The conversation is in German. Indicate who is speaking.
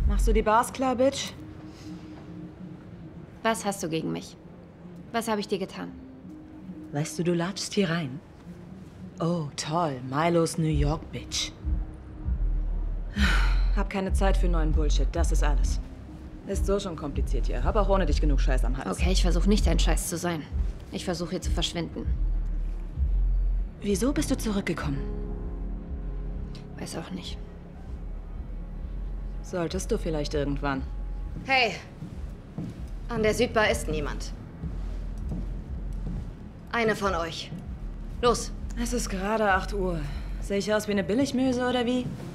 Speaker 1: Machst du die Bars klar, Bitch?
Speaker 2: Was hast du gegen mich? Was habe ich dir getan?
Speaker 1: Weißt du, du latschst hier rein. Oh, toll. Milos New York, Bitch. Hab keine Zeit für neuen Bullshit, das ist alles. Ist so schon kompliziert hier. Hab auch ohne dich genug Scheiß am Hals.
Speaker 2: Okay, ich versuche nicht dein Scheiß zu sein. Ich versuche hier zu verschwinden.
Speaker 1: Wieso bist du zurückgekommen?
Speaker 2: Weiß auch nicht.
Speaker 1: Solltest du vielleicht irgendwann.
Speaker 3: Hey, an der Südbar ist niemand. Eine von euch. Los.
Speaker 1: Es ist gerade 8 Uhr. Sehe ich aus wie eine Billigmöse oder wie?